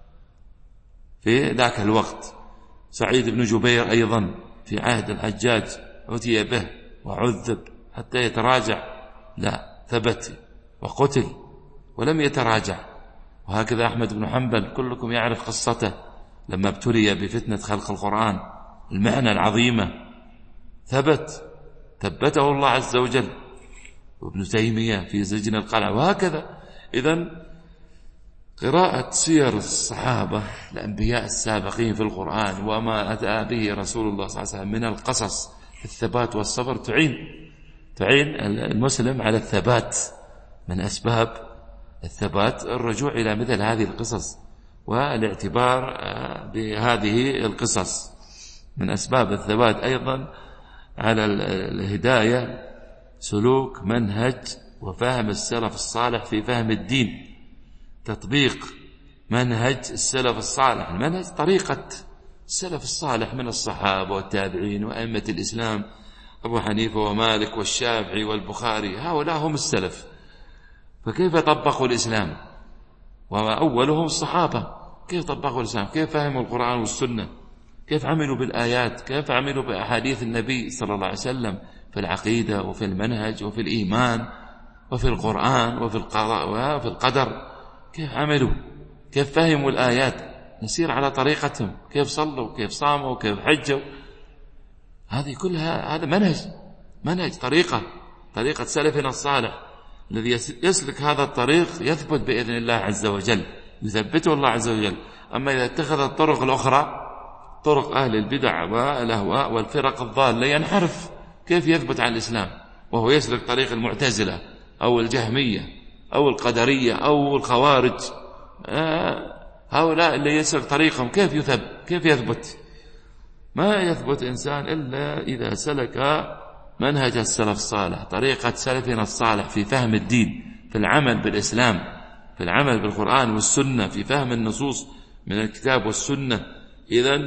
Speaker 2: في ذاك الوقت. سعيد بن جبير أيضا في عهد الحجاج أتي به وعذب حتى يتراجع، لا ثبت وقتل ولم يتراجع. وهكذا أحمد بن حنبل كلكم يعرف قصته لما ابتلي بفتنة خلق القرآن، المعنى العظيمة، ثبت ثبته الله عز وجل. وابن تيمية في سجن القلعة. وهكذا إذن قراءة سير الصحابة الأنبياء السابقين في القرآن وما أتى به رسول الله صلى الله عليه وسلم من القصص في الثبات والصبر تعين تعين المسلم على الثبات. من أسباب الثبات الرجوع إلى مثل هذه القصص والاعتبار بهذه القصص. من أسباب الثبات أيضا على الهداية سلوك منهج وفهم السلف الصالح في فهم الدين، تطبيق منهج السلف الصالح، المنهج طريقة السلف الصالح من الصحابة والتابعين وأئمة الإسلام، أبو حنيفة ومالك والشافعي والبخاري، هؤلاء هم السلف. فكيف طبقوا الإسلام؟ وأولهم الصحابة. كيف طبقوا الإسلام؟ كيف فهموا القرآن والسنة؟ كيف عملوا بالآيات؟ كيف عملوا بأحاديث النبي صلى الله عليه وسلم في العقيدة وفي المنهج وفي الإيمان وفي القرآن وفي القضاء وفي القدر؟ كيف عملوا؟ كيف فهموا الآيات؟ نسير على طريقتهم. كيف صلوا؟ كيف صاموا؟ كيف حجوا؟ هذه كلها هذا منهج منهج طريقة طريقة سلفنا الصالح. الذي يسلك هذا الطريق يثبت بإذن الله عز وجل، يثبته الله عز وجل. أما إذا اتخذ الطرق الأخرى طرق أهل البدع والأهواء والفرق الضالة ينحرف. كيف يثبت على الإسلام وهو يسلك طريق المعتزلة أو الجهمية أو القدرية أو الخوارج؟ آه هؤلاء اللي يسلك طريقهم كيف يثبت كيف يثبت؟ ما يثبت إنسان إلا إذا سلك منهج السلف الصالح، طريقة سلفنا الصالح في فهم الدين، في العمل بالإسلام، في العمل بالقرآن والسنة، في فهم النصوص من الكتاب والسنة. إذن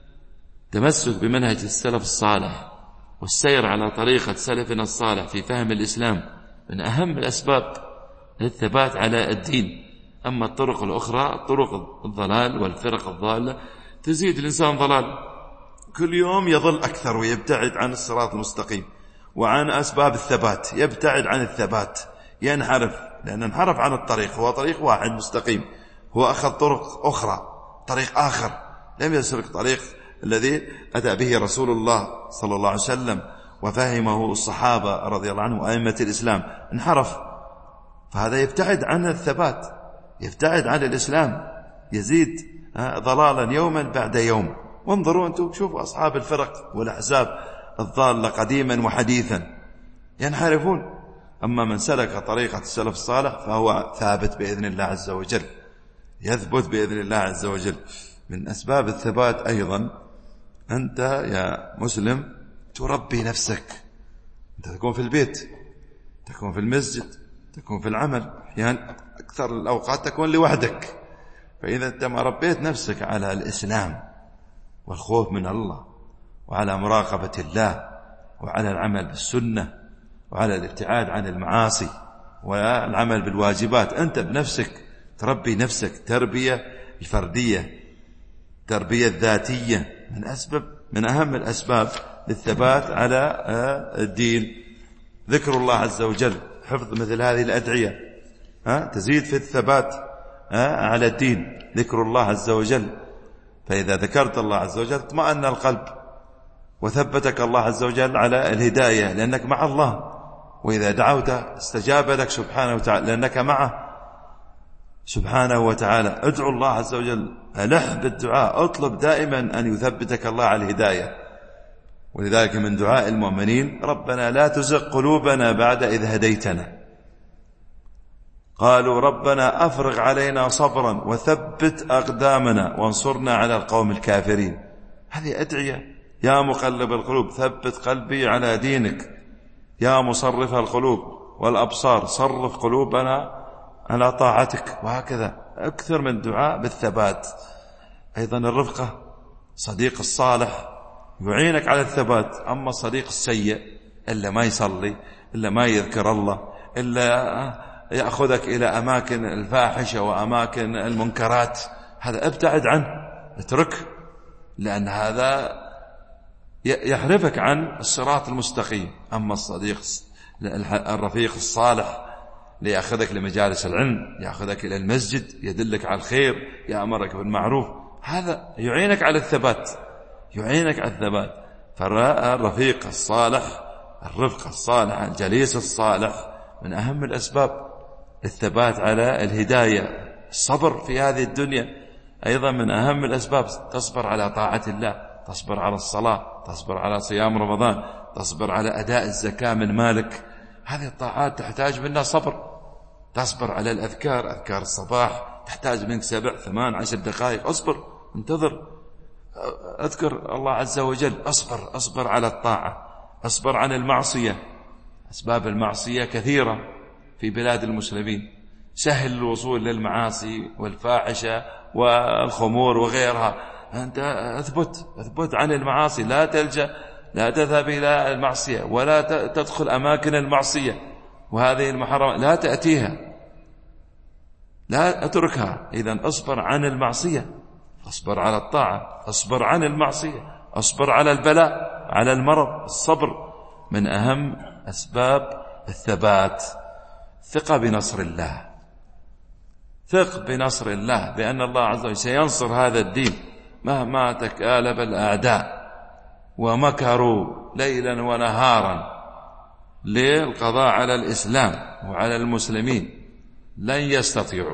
Speaker 2: تمسك بمنهج السلف الصالح والسير على طريقة سلفنا الصالح في فهم الإسلام من أهم الأسباب للثبات على الدين. أما الطرق الأخرى طرق الضلال والفرق الضالة تزيد الإنسان ضلال، كل يوم يظل أكثر ويبتعد عن الصراط المستقيم وعن أسباب الثبات، يبتعد عن الثبات، ينحرف، لأن انحرف عن الطريق. هو طريق واحد مستقيم، هو أخذ طرق أخرى، طريق آخر لم يسلك طريق الذي أتى به رسول الله صلى الله عليه وسلم وفهمه الصحابة رضي الله عنهم وأئمة الإسلام، انحرف. فهذا يبتعد عن الثبات، يبتعد عن الإسلام، يزيد ضلالا يوما بعد يوم. وانظروا أنتم شوفوا أصحاب الفرق والأحزاب الضالة قديما وحديثا ينحرفون. أما من سلك طريقة السلف الصالح فهو ثابت بإذن الله عز وجل، يثبت بإذن الله عز وجل. من أسباب الثبات أيضا أنت يا مسلم تربي نفسك. أنت تكون في البيت، تكون في المسجد، تكون في العمل، أحيانا أكثر الأوقات تكون لوحدك. فإذا أنت ما ربيت نفسك على الإسلام والخوف من الله وعلى مراقبة الله وعلى العمل بالسنة وعلى الابتعاد عن المعاصي والعمل بالواجبات، أنت بنفسك تربي نفسك تربية الفردية، تربية الذاتية، من أسباب من أهم الأسباب للثبات على الدين. ذكر الله عز وجل، حفظ مثل هذه الأدعية تزيد في الثبات على الدين، ذكر الله عز وجل. فإذا ذكرت الله عز وجل اطمأن القلب وثبتك الله عز وجل على الهداية لأنك مع الله. وإذا دعوت استجاب لك سبحانه وتعالى لأنك معه سبحانه وتعالى. ادعو الله عز وجل، ألح بالدعاء، اطلب دائما أن يثبتك الله على الهداية. ولذلك من دعاء المؤمنين ربنا لا تزغ قلوبنا بعد إذ هديتنا. قالوا ربنا أفرغ علينا صبرا وثبت أقدامنا وانصرنا على القوم الكافرين. هذه أدعية. يا مقلب القلوب ثبت قلبي على دينك، يا مصرف القلوب والأبصار صرف قلوبنا على طاعتك. وهكذا أكثر من دعاء بالثبات. أيضا الرفقة، صديق الصالح يعينك على الثبات. أما الصديق السيء إلا ما يصلي، إلا ما يذكر الله، إلا يأخذك إلى أماكن الفاحشة وأماكن المنكرات، هذا ابتعد عنه، اتركه، لأن هذا يحرفك عن الصراط المستقيم. أما الصديق الرفيق الصالح ليأخذك لمجالس العلم، يأخذك إلى المسجد، يدلك على الخير، يأمرك بالمعروف، هذا يعينك على الثبات، يعينك على الثبات. فالرفيق الصالح، الرفق الصالح، الجليس الصالح من أهم الأسباب الثبات على الهداية. الصبر في هذه الدنيا أيضا من أهم الأسباب. تصبر على طاعة الله، تصبر على الصلاة، تصبر على صيام رمضان، تصبر على أداء الزكاة من مالك. هذه الطاعات تحتاج منا صبر. تصبر على الأذكار، أذكار الصباح تحتاج منك سبع ثمان عشر دقائق. أصبر، انتظر، أذكر الله عز وجل. أصبر أصبر على الطاعة، أصبر عن المعصية. أسباب المعصية كثيرة في بلاد المسلمين، سهل الوصول للمعاصي والفاحشة والخمور وغيرها. أنت أثبت أثبت عن المعاصي، لا تلجأ، لا تذهب إلى المعصية ولا تدخل أماكن المعصية، وهذه المحرمة لا تأتيها، لا أتركها. إذن أصبر عن المعصية، أصبر على الطاعة، أصبر عن المعصية، أصبر على البلاء، على المرض. الصبر من أهم أسباب الثبات. ثقة بنصر الله، ثق بنصر الله، بأن الله عز وجل سينصر هذا الدين مهما تكالب الأعداء. ومكروا ليلا ونهارا للقضاء على الإسلام وعلى المسلمين لن يستطيعوا.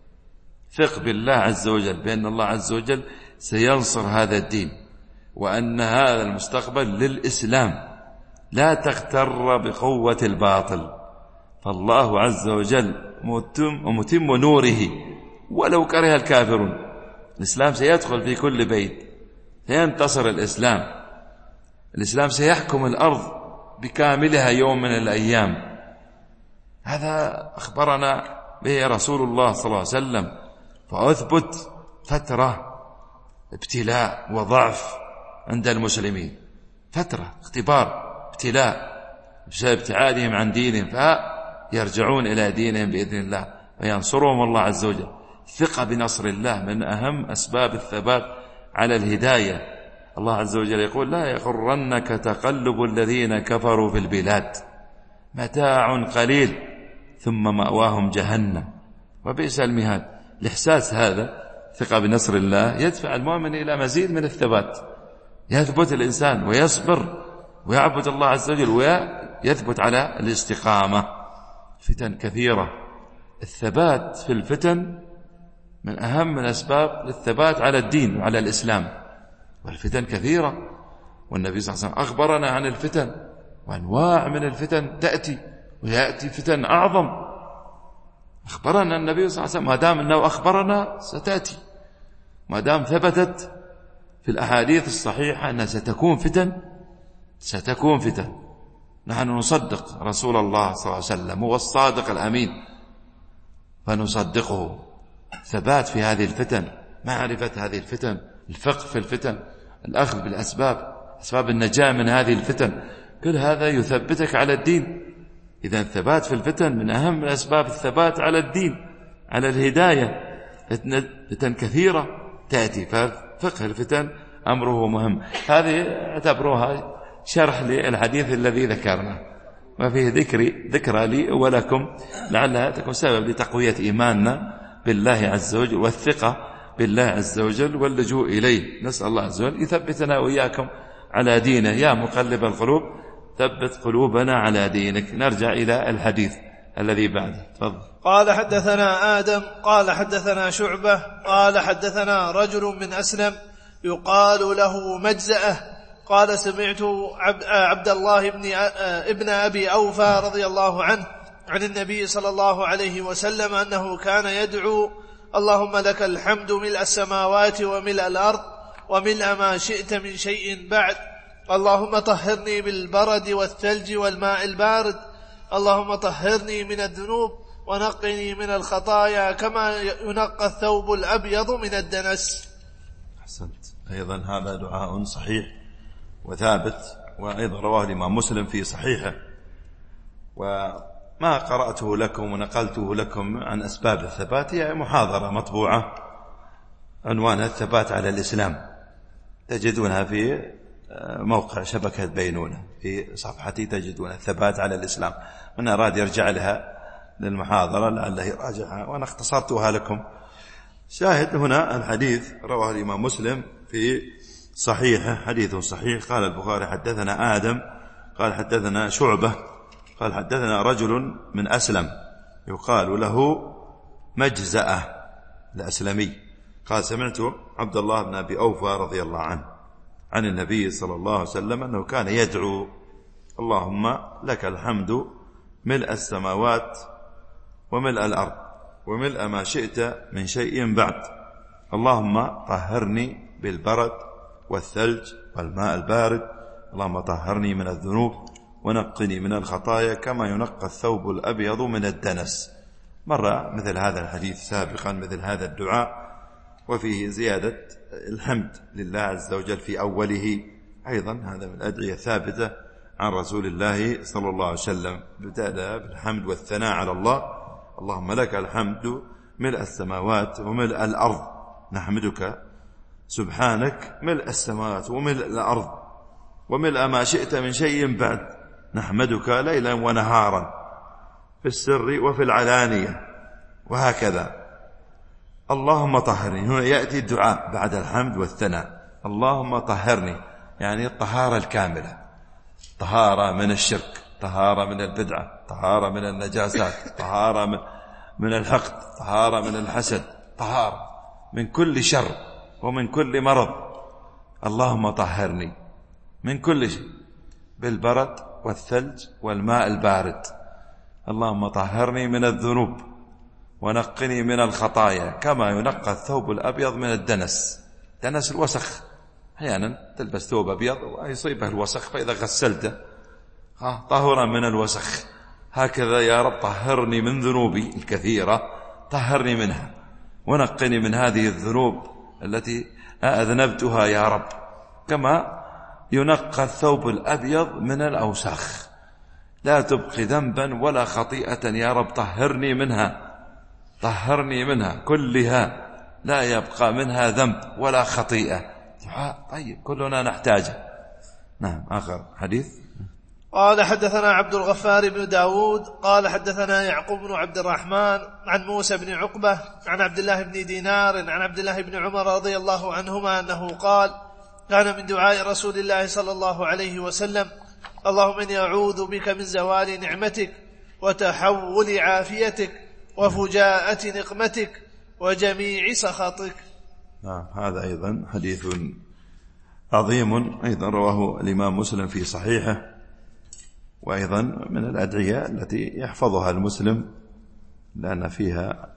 Speaker 2: ثق بالله عز وجل بأن الله عز وجل سينصر هذا الدين، وأن هذا المستقبل للإسلام. لا تغتر بقوة الباطل، فالله عز وجل متم ومتم نوره ولو كره الكافرون. الإسلام سيدخل في كل بيت، سينتصر الإسلام. الإسلام سيحكم الأرض بكاملها يوم من الأيام. هذا أخبرنا به رسول الله صلى الله عليه وسلم. فأثبت فترة ابتلاء وضعف عند المسلمين، فترة اختبار ابتلاء بسبب ابتعادهم عن دينهم، فيرجعون إلى دينهم بإذن الله وينصرهم الله عز وجل. ثقة بنصر الله من أهم أسباب الثبات على الهداية. الله عز وجل يقول: لا يغرنك تقلب الذين كفروا في البلاد، متاع قليل ثم مأواهم جهنم وبئس المهاد. الإحساس هذا ثقة بنصر الله يدفع المؤمن إلى مزيد من الثبات. يثبت الإنسان ويصبر ويعبد الله عز وجل ويثبت على الاستقامة. فتن كثيرة، الثبات في الفتن من أهم من أسباب للثبات على الدين وعلى الإسلام. والفتن كثيرة، والنبي صلى الله عليه وسلم أخبرنا عن الفتن، وأنواع من الفتن تأتي، ويأتي فتن أعظم. أخبرنا النبي صلى الله عليه وسلم، ما دام أنه أخبرنا ستأتي، ما دام ثبتت في الأحاديث الصحيحة أنها ستكون فتن، ستكون فتن. نحن نصدق رسول الله صلى الله عليه وسلم، هو الصادق الأمين، فنصدقه. ثبات في هذه الفتن، معرفة هذه الفتن، الفقه في الفتن، الأخذ بالأسباب، أسباب النجاة من هذه الفتن، كل هذا يثبتك على الدين. إذا الثبات في الفتن من أهم أسباب الثبات على الدين، على الهداية. فتن كثيرة تأتي، ففقه الفتن أمره مهم. هذه اعتبروها شرح للحديث الذي ذكرنا، وفيه ذكري ذكرى لي ولكم، لعلها تكون سبب لتقوية إيماننا بالله عز وجل والثقة بالله عز وجل واللجوء إليه. نسأل الله عز وجل يثبتنا وإياكم على دينه. يا مقلب القلوب ثبت قلوبنا على دينك. نرجع إلى الحديث الذي بعده. تفضل.
Speaker 3: قال: حدثنا آدم قال حدثنا شعبة قال حدثنا رجل من أسلم يقال له مجزأة قال: سمعت عبد الله بن ابن أبي أوفى رضي الله عنه عن النبي صلى الله عليه وسلم أنه كان يدعو: اللهم لك الحمد ملء السماوات وملء الأرض وملء ما شئت من شيء بعد، اللهم طهرني بالبرد والثلج والماء البارد، اللهم طهرني من الذنوب ونقني من الخطايا كما ينقى الثوب الأبيض من الدنس.
Speaker 2: أحسنت. أيضا هذا دعاء صحيح وثابت، وأيضا رواه الإمام مسلم في صحيحه. وما قرأته لكم ونقلته لكم عن أسباب الثبات هي محاضرة مطبوعة عنوانها الثبات على الإسلام، تجدونها في موقع شبكة بينونة، في صفحتي تجدون الثبات على الإسلام. من أراد يرجع لها للمحاضرة لعله يراجعها، وأنا اختصرتها لكم. شاهد هنا الحديث رواه الإمام مسلم في صحيحه، حديث صحيح. قال البخاري: حدثنا آدم قال حدثنا شعبة قال حدثنا رجل من أسلم يقال له مجزأة الأسلمي قال: سمعت عبد الله بن أبي أوفى رضي الله عنه عن النبي صلى الله عليه وسلم أنه كان يدعو: اللهم لك الحمد ملء السماوات وملء الأرض وملء ما شئت من شيء بعد، اللهم طهرني بالبرد والثلج والماء البارد، اللهم طهرني من الذنوب ونقني من الخطايا كما ينقى الثوب الأبيض من الدنس. مر مثل هذا الحديث سابقا، مثل هذا الدعاء، وفيه زيادة الحمد لله عز وجل في أوله. أيضا هذا من الأدعية ثابتة عن رسول الله صلى الله عليه وسلم، بدأ بالحمد والثناء على الله: اللهم لك الحمد ملء السماوات وملء الأرض، نحمدك سبحانك ملء السماوات وملء الأرض وملء ما شئت من شيء بعد، نحمدك ليلا ونهارا في السر وفي العلانية، وهكذا. اللهم طهرني، هنا يأتي الدعاء بعد الحمد والثناء: اللهم طهرني. يعني الطهارة الكاملة، طهارة من الشرك، طهارة من البدعة، طهارة من النجاسات، طهارة من, من الحقد، طهارة من الحسد، طهارة من كل شر ومن كل مرض. اللهم طهرني من كل شيء بالبرد والثلج والماء البارد. اللهم طهرني من الذنوب ونقني من الخطايا كما ينقى الثوب الأبيض من الدنس. دنس الوسخ، أحيانا تلبس ثوب أبيض ويصيبه الوسخ، فإذا غسلته طهرا من الوسخ. هكذا يا رب طهرني من ذنوبي الكثيرة، طهرني منها ونقني من هذه الذنوب التي أذنبتها يا رب، كما ينقى الثوب الأبيض من الأوساخ. لا تبقي ذنبا ولا خطيئة يا رب، طهرني منها، طهرني منها كلها، لا يبقى منها ذنب ولا خطيئة. طيب كلنا نحتاجه. نعم. آخر حديث.
Speaker 3: قال حدثنا عبد الغفار بن داود قال حدثنا يعقوب بن عبد الرحمن عن موسى بن عقبة عن عبد الله بن دينار عن عبد الله بن عمر رضي الله عنهما أنه قال: كان من دعاء رسول الله صلى الله عليه وسلم: اللهم إني أعوذ بك من زوال نعمتك وتحول عافيتك وفجاءة نقمتك وجميع سخطك.
Speaker 2: نعم. هذا أيضا حديث عظيم، أيضا رواه الإمام مسلم في صحيحه، وأيضا من الأدعية التي يحفظها المسلم لأن فيها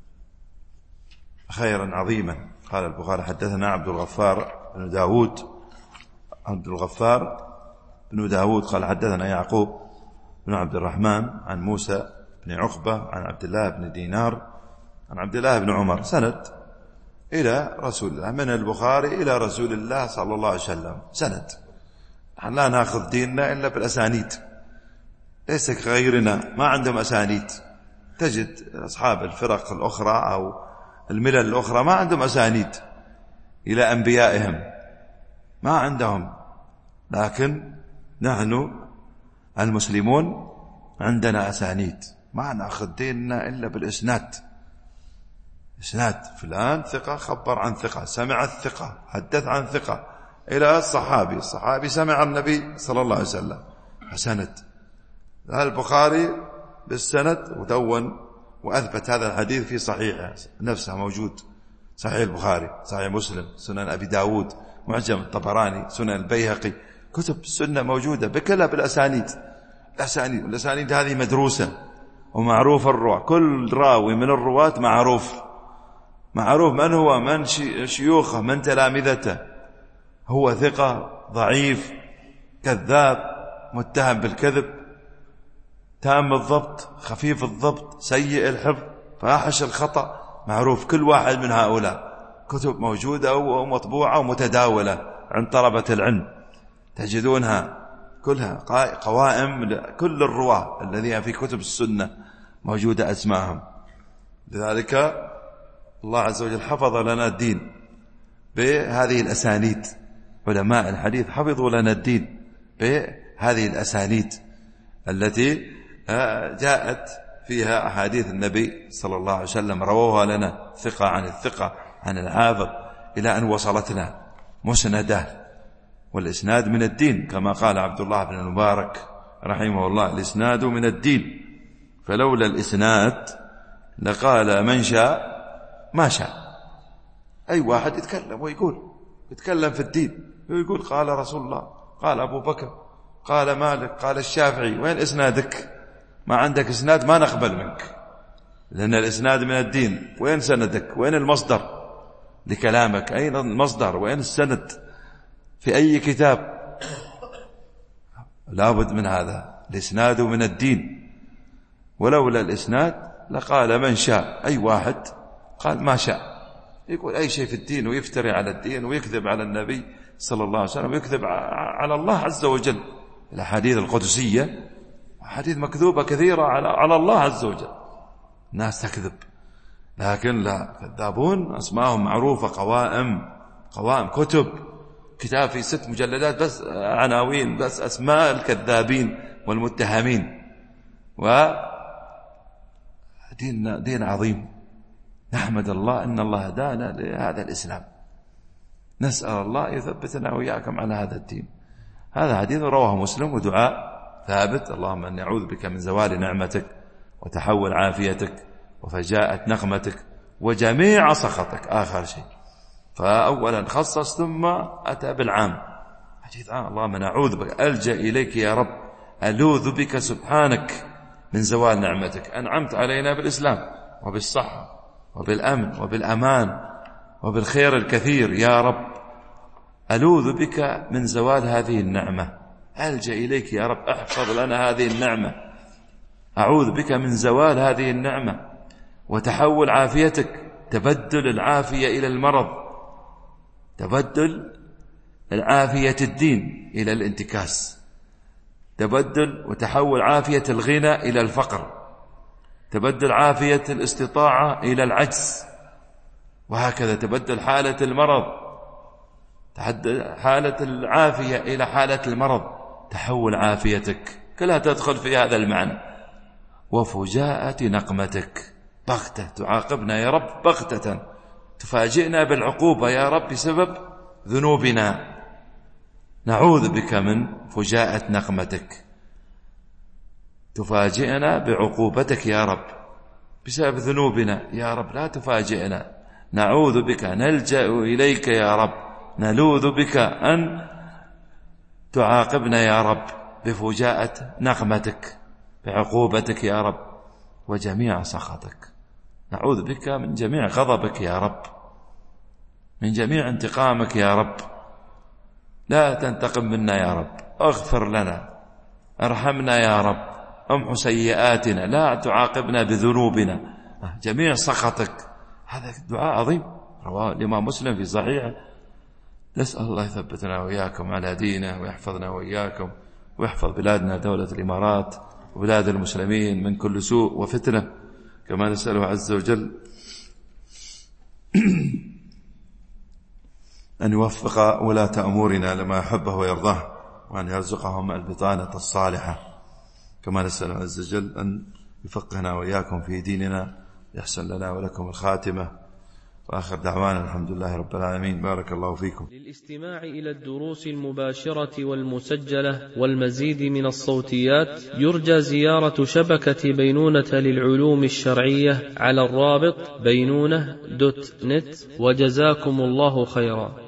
Speaker 2: خيرا عظيما. قال البخاري: حدثنا عبد الغفار بن داود عبد الغفار بن داود قال حدثنا يعقوب بن عبد الرحمن عن موسى بن عقبة عن عبد الله بن دينار عن عبد الله بن عمر، سند إلى رسول الله، من البخاري إلى رسول الله صلى الله عليه وسلم، سند. نحن لا نأخذ ديننا إلا بالأسانيد، ليس كغيرنا ما عندهم أسانيد. تجد أصحاب الفرق الأخرى أو الملل الأخرى ما عندهم أسانيد إلى أنبيائهم، ما عندهم. لكن نحن المسلمون عندنا أسانيد، ما نأخذ ديننا إلا بالإسناد. إسناد فلان ثقة خبر عن ثقة، سمع الثقة حدث عن ثقة إلى الصحابي، الصحابي سمع النبي صلى الله عليه وسلم، فسند. البخاري بالسند ودون وأثبت هذا الحديث في صحيحه نفسه، موجود صحيح البخاري، صحيح مسلم، سنن أبي داود، معجم الطبراني، سنن البيهقي، كتب السنة موجودة بكلها بالأسانيد. الأسانيد الأسانيد هذه مدروسة ومعروف الرواة، كل راوي من الرواة معروف، معروف من هو، من شيوخه، من تلامذته، هو ثقة ضعيف كذاب متهم بالكذب، تام الضبط خفيف الضبط سيء الحفظ فاحش الخطأ، معروف كل واحد من هؤلاء. كتب موجودة ومطبوعة ومتداولة عند طلبة العلم، تجدونها كلها قوائم لكل الرواة الذين في كتب السنة موجودة أسماءهم. لذلك الله عز وجل حفظ لنا الدين بهذه الأسانيد، علماء الحديث حفظوا لنا الدين بهذه الأسانيد التي جاءت فيها أحاديث النبي صلى الله عليه وسلم، رووها لنا ثقة عن الثقة عن الحافظ إلى أن وصلتنا مسندة. والإسناد من الدين كما قال عبد الله بن المبارك رحمه الله: الإسناد من الدين، فلولا الإسناد لقال من شاء ما شاء. أي واحد يتكلم ويقول، يتكلم في الدين ويقول قال رسول الله، قال أبو بكر، قال مالك، قال الشافعي. وين إسنادك؟ ما عندك إسناد ما نقبل منك، لأن الإسناد من الدين. وين سندك؟ وين المصدر لكلامك؟ أين المصدر؟ وين السند؟ في أي كتاب؟ لابد من هذا، الإسناد من الدين. ولولا الإسناد لقال من شاء، أي واحد قال ما شاء، يقول أي شيء في الدين ويفتري على الدين ويكذب على النبي صلى الله عليه وسلم ويكذب على الله عز وجل. الأحاديث القدسية حديث مكذوبة كثيرة على على الله عز وجل، الناس تكذب، لكن لا، كذابون أسماءهم معروفة، قوائم قوائم كتب، كتاب في ست مجلدات بس عناوين بس أسماء الكذابين والمتهمين. ودين دين عظيم، نحمد الله أن الله هدانا لهذا الإسلام. نسأل الله يثبتنا وإياكم على هذا الدين. هذا حديث رواه مسلم، ودعاء ثابت: اللهم أني أعوذ بك من زوال نعمتك وتحول عافيتك وفجاءة نقمتك وجميع سخطك. آخر شيء، فأولا خصص ثم أتى بالعام، حديث عام: اللهم أنا أعوذ بك، ألجأ إليك يا رب، ألوذ بك سبحانك من زوال نعمتك. أنعمت علينا بالإسلام وبالصحة وبالأمن وبالأمان وبالخير الكثير، يا رب ألوذ بك من زوال هذه النعمة، ألجأ إليك يا رب، احفظ لنا هذه النعمة، أعوذ بك من زوال هذه النعمة وتحول عافيتك، تبدل العافية إلى المرض، تبدل العافية الدين إلى الانتكاس، تبدل وتحول عافية الغنى إلى الفقر، تبدل عافية الاستطاعة إلى العجز، وهكذا تبدل حالة المرض، حالة العافية إلى حالة المرض، تحول عافيتك، كلها تدخل في هذا المعنى. وفجاءة نقمتك، بغتة تعاقبنا يا رب، بغتة تفاجئنا بالعقوبة يا رب بسبب ذنوبنا، نعوذ بك من فجاءة نقمتك، تفاجئنا بعقوبتك يا رب بسبب ذنوبنا، يا رب لا تفاجئنا، نعوذ بك، نلجأ إليك يا رب، نلوذ بك أن تعاقبنا يا رب بفجاءة نقمتك، بعقوبتك يا رب، وجميع سخطك، نعوذ بك من جميع غضبك يا رب، من جميع انتقامك يا رب، لا تنتقم منا يا رب، اغفر لنا، ارحمنا يا رب، امحو سيئاتنا، لا تعاقبنا بذنوبنا، جميع سخطك. هذا دعاء عظيم رواه الإمام مسلم في صحيحه. نسأل الله يثبتنا وإياكم على دينه ويحفظنا وإياكم، ويحفظ بلادنا دولة الإمارات وبلاد المسلمين من كل سوء وفتنة، كما نسأله عز وجل أن يوفق ولاة أمورنا لما يحبه ويرضاه، وأن يرزقهم البطانة الصالحة، كما نسأله عز وجل أن يفقهنا وإياكم في ديننا، يحسن لنا ولكم الخاتمة. وآخر دعوانا الحمد لله رب العالمين. بارك الله فيكم.
Speaker 1: للاستماع إلى الدروس المباشرة والمسجلة والمزيد من الصوتيات يرجى زيارة شبكة بينونة للعلوم الشرعية على الرابط بينونة دوت نت، وجزاكم الله خيرا.